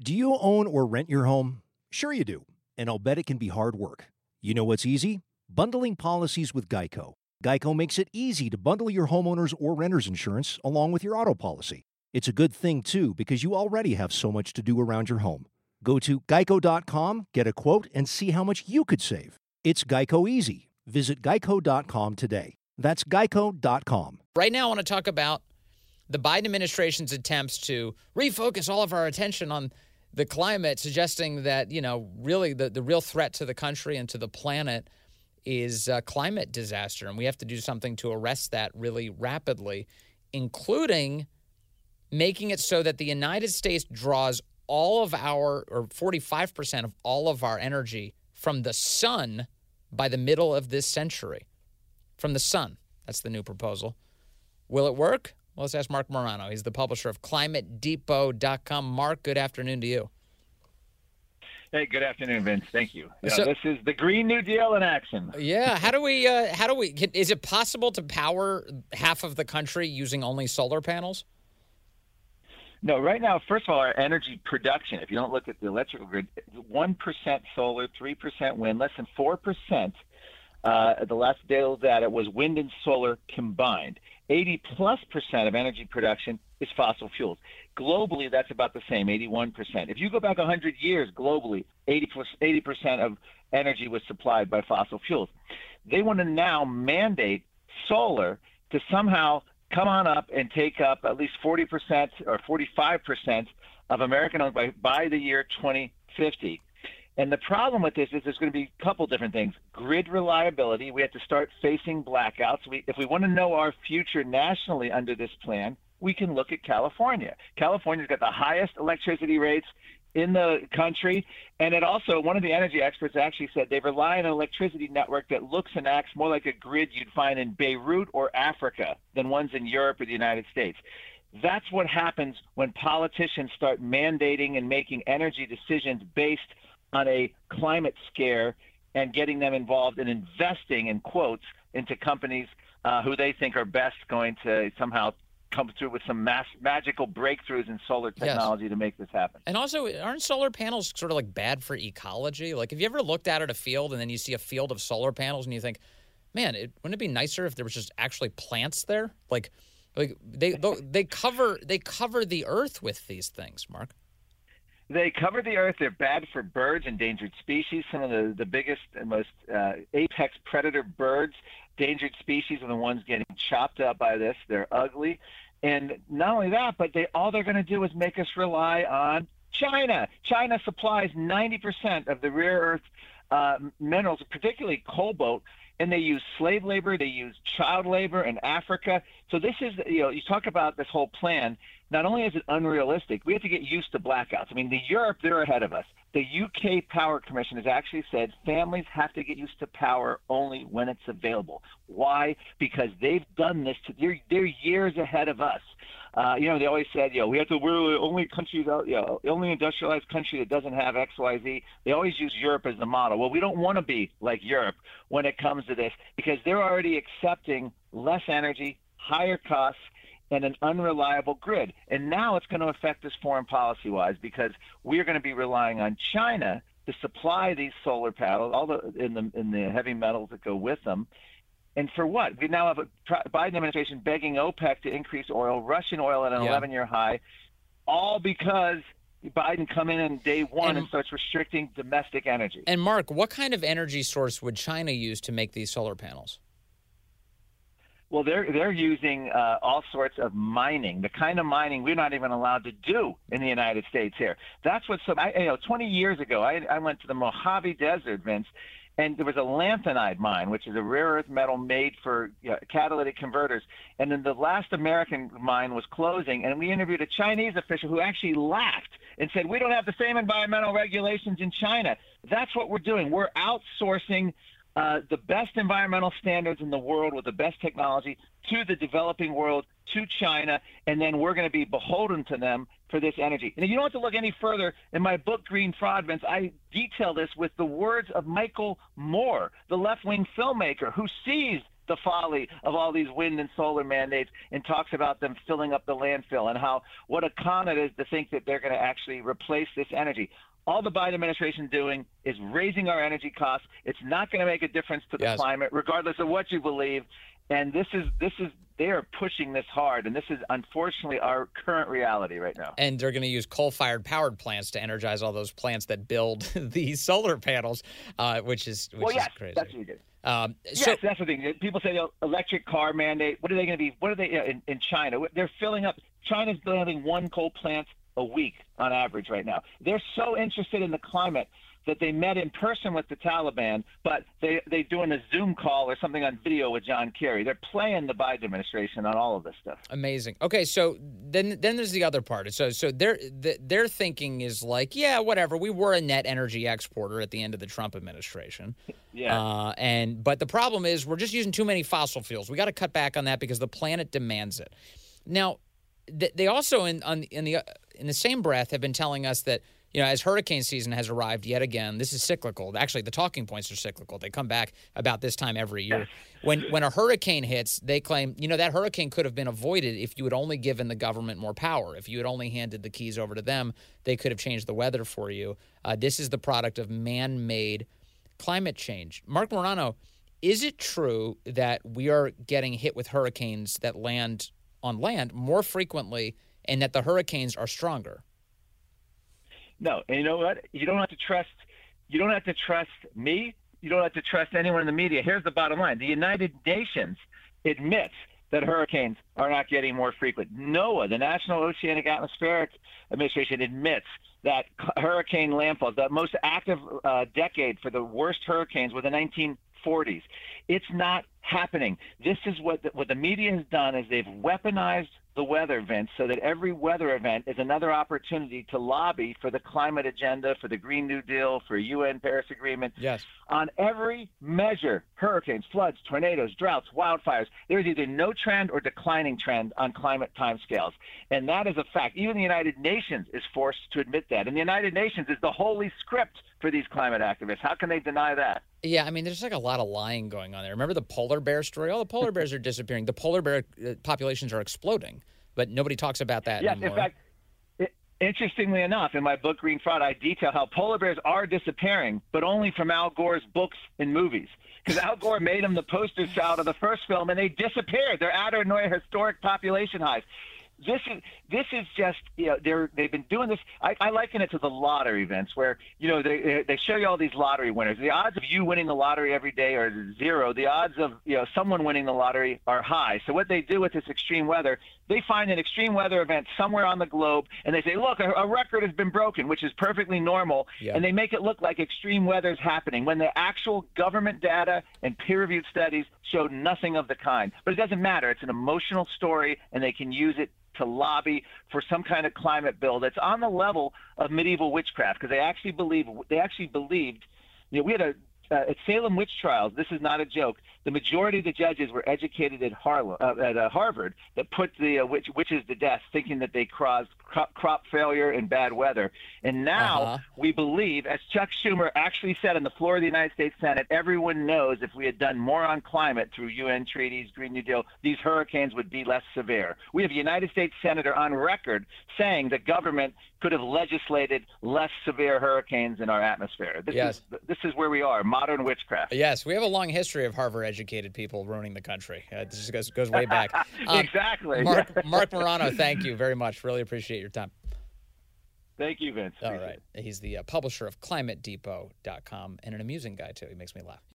Do you own or rent your home? Sure you do, and I'll bet it can be hard work. You know what's easy? Bundling policies with Geico. Geico makes it easy to bundle your homeowner's or renter's insurance along with your auto policy. It's a good thing, too, because you already have so much to do around your home. Go to geico.com, get a quote, and see how much you could save. It's Geico Easy. Visit geico.com today. That's geico.com. Right now, I want to talk about the Biden administration's attempts to refocus all of our attention on the climate, suggesting that, really the real threat to the country and to the planet is climate disaster. And we have to do something to arrest that really rapidly, including making it so that the United States draws all of our, or 45% of all of our energy from the sun by the middle of this century. From the sun. That's the new proposal. Will it work? Well, let's ask Mark Morano. He's the publisher of ClimateDepot.com. Mark, good afternoon to you. Hey, good afternoon, Vince. Thank you. This is the Green New Deal in action. Yeah. How do we, is it possible to power half of the country using only solar panels? No, right now, first of all, our energy production, if you don't look at the electrical grid, 1% solar, 3% wind, less than 4%. The last data was wind and solar combined. 80+% of energy production is fossil fuels. Globally, that's about the same, 81%. If you go back 100 years globally, 80% of energy was supplied by fossil fuels. They want to now mandate solar to somehow come on up and take up at least 40% or 45% of American homes by the year 2050. And the problem with this is there's going to be a couple different things. Grid reliability. We have to start facing blackouts. If we want to know our future nationally under this plan, we can look at California. California's got the highest electricity rates in the country. And it also, one of the energy experts actually said they rely on an electricity network that looks and acts more like a grid you'd find in Beirut or Africa than ones in Europe or the United States. That's what happens when politicians start mandating and making energy decisions based on a climate scare and getting them involved in investing, in quotes, into companies who they think are best going to somehow come through with some magical breakthroughs in solar technology to make this happen. And also, aren't solar panels sort of like bad for ecology? Like, have you ever looked out at a field and then you see a field of solar panels and you think, man, wouldn't it be nicer if there was just actually plants there? Like they cover the earth with these things, Mark. They cover the earth. They're bad for birds, endangered species. Some of the biggest and most apex predator birds, endangered species, are the ones getting chopped up by this. They're ugly. And not only that, but all they're going to do is make us rely on China. China supplies 90% of the rare earth minerals, particularly cobalt, and they use slave labor. They use child labor in Africa. So this is, you talk about this whole plan. Not only is it unrealistic, we have to get used to blackouts. I mean, Europe, they're ahead of us. The UK Power Commission has actually said families have to get used to power only when it's available. Why? Because they've done this. They're years ahead of us. They always said, we have to. We're the only country, the only industrialized country that doesn't have X, Y, Z. They always use Europe as the model. Well, we don't want to be like Europe when it comes to this because they're already accepting less energy, higher costs, and an unreliable grid. And now it's going to affect us foreign policy-wise because we're going to be relying on China to supply these solar panels, in the heavy metals that go with them. And for what? We now have a Biden administration begging OPEC to increase oil, Russian oil at an 11-year high, all because Biden come in on day one and starts restricting domestic energy. And Mark, what kind of energy source would China use to make these solar panels? Well, they're using all sorts of mining, the kind of mining we're not even allowed to do in the United States here. That's what 20 years ago, I went to the Mojave Desert, Vince, and there was a lanthanide mine, which is a rare earth metal made for catalytic converters. And then the last American mine was closing, and we interviewed a Chinese official who actually laughed and said, we don't have the same environmental regulations in China. That's what we're doing. We're outsourcing the best environmental standards in the world with the best technology to the developing world, to China, and then we're going to be beholden to them for this energy. And you don't have to look any further. In my book, Green Fraud, Vince, I detail this with the words of Michael Moore, the left-wing filmmaker who sees the folly of all these wind and solar mandates and talks about them filling up the landfill and how what a con it is to think that they're going to actually replace this energy. All the Biden administration doing is raising our energy costs. It's not going to make a difference to the climate, regardless of what you believe. And this is they are pushing this hard, and this is unfortunately our current reality right now. And they're going to use coal-fired powered plants to energize all those plants that build the solar panels, which is crazy. That's what you did. So that's the thing. People say electric car mandate. What are they going to be? What are they in China? They're filling up. China's building one coal plant a week on average right now. They're so interested in the climate that they met in person with the Taliban, but they're doing a Zoom call or something on video with John Kerry. They're playing the Biden administration on all of this stuff. Amazing. Okay, so then there's the other part. So their thinking is like, yeah, whatever. We were a net energy exporter at the end of the Trump administration. Yeah. But the problem is we're just using too many fossil fuels. We got to cut back on that because the planet demands it. Now, they also in the same breath have been telling us that, you know, as hurricane season has arrived yet again, this is cyclical. Actually, the talking points are cyclical. They come back about this time every year. When a hurricane hits, they claim, you know, that hurricane could have been avoided if you had only given the government more power. If you had only handed the keys over to them, they could have changed the weather for you. This is the product of man-made climate change. Marc Morano, is it true that we are getting hit with hurricanes that land on land more frequently and that the hurricanes are stronger? No, and you know what? You don't have to trust me. You don't have to trust anyone in the media. Here's the bottom line. The United Nations admits that hurricanes are not getting more frequent. NOAA, the National Oceanic Atmospheric Administration, admits that hurricane landfall, the most active decade for the worst hurricanes, were the 1940s. It's not happening. This is what the media has done is they've weaponized the weather event so that every weather event is another opportunity to lobby for the climate agenda, for the Green New Deal, for UN Paris Agreement. Yes. On every measure, hurricanes, floods, tornadoes, droughts, wildfires, there is either no trend or declining trend on climate timescales. And that is a fact. Even the United Nations is forced to admit that. And the United Nations is the holy script for these climate activists. How can they deny that? Yeah, I mean, there's like a lot of lying going on there. Remember the polar bear story? All the polar bears are disappearing. The polar bear populations are exploding, but nobody talks about that anymore. Yes, in fact, interestingly enough, in my book, Green Fraud, I detail how polar bears are disappearing, but only from Al Gore's books and movies. Because Al Gore made them the poster child of the first film, and they disappeared. They're at or near historic population highs. This is just, you know, they've been doing this. I liken it to the lottery events where, you know, they show you all these lottery winners. The odds of you winning the lottery every day are zero. The odds of, you know, someone winning the lottery are high. So what they do with this extreme weather, they find an extreme weather event somewhere on the globe, and they say, look, a record has been broken, which is perfectly normal, and they make it look like extreme weather is happening when the actual government data and peer-reviewed studies showed nothing of the kind. But it doesn't matter. It's an emotional story, and they can use it to lobby for some kind of climate bill that's on the level of medieval witchcraft, because they actually believed, you know, we had at Salem witch trials, this is not a joke, the majority of the judges were educated at Harvard that put the witches to death, thinking that they caused crop failure and bad weather. And now we believe, as Chuck Schumer actually said on the floor of the United States Senate, everyone knows if we had done more on climate through UN treaties, Green New Deal, these hurricanes would be less severe. We have a United States Senator on record saying the government could have legislated less severe hurricanes in our atmosphere. This is where we are, modern witchcraft. Yes, we have a long history of Harvard-educated people ruining the country. This goes way back. Exactly. Marc Morano, thank you very much. Really appreciate your time. Thank you, Vince. All right. He's the publisher of ClimateDepot.com and an amusing guy, too. He makes me laugh.